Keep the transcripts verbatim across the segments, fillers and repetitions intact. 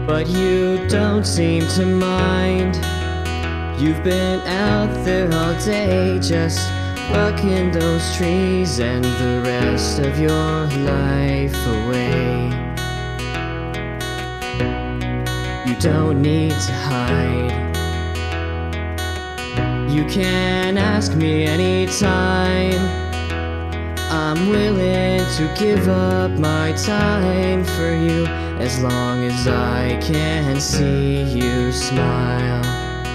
but you don't seem to mind. You've been out there all day just bucking those trees and the rest of your life away. You don't need to hide. You can ask me anytime. I'm willing to give up my time for you as long as I can see you smile.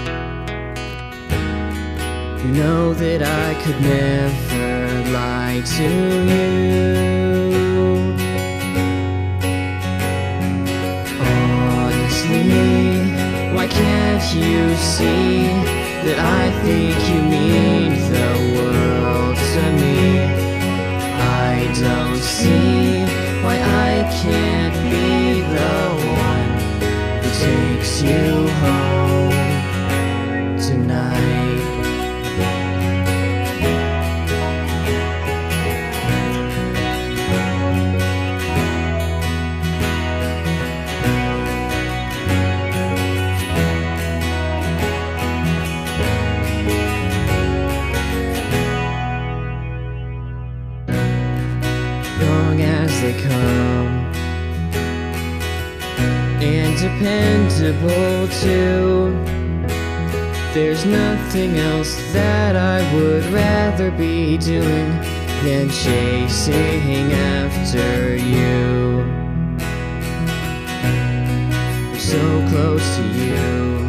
You know that I could never lie to you. Honestly, why can't you see that I think you mean the world to me? I don't see why I can't be the one who takes you home tonight. As they come, and dependable too. There's nothing else that I would rather be doing than chasing after you. I'm so close to you,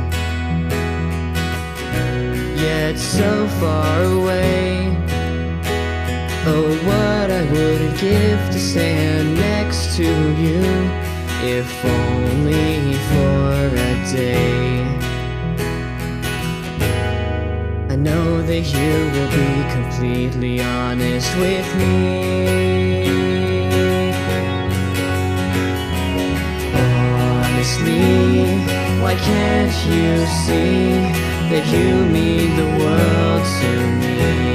yet so far away. Oh, what I wouldn't give to stand next to you, if only for a day. I know that you will be completely honest with me. Honestly, why can't you see that you mean the world to me?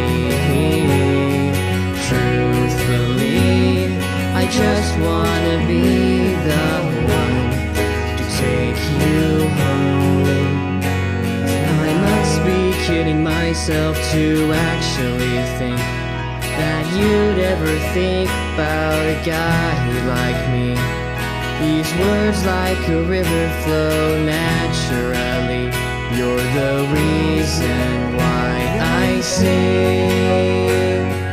Truthfully, I just wanna be the one to take you home. I must be kidding myself to actually think that you'd ever think about a guy like me. These words like a river flow naturally. You're the reason why I sing.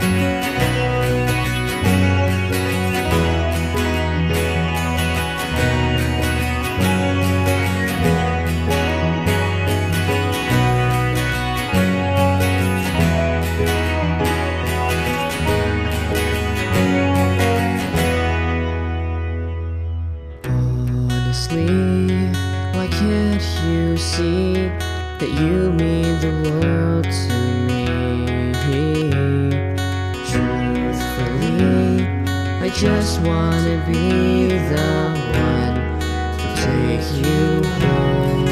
Honestly, why can't you see that you mean the world to me? Truthfully, I just wanna be the one to take you home.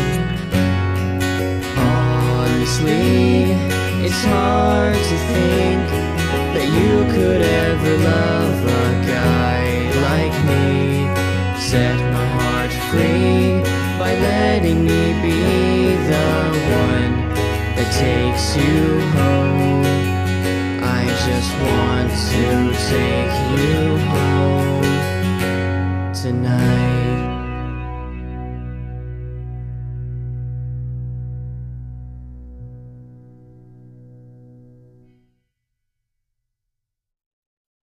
Honestly, it's hard to think that you could ever love a guy like me. Set my heart free by letting me be the one that takes you home. I just want to take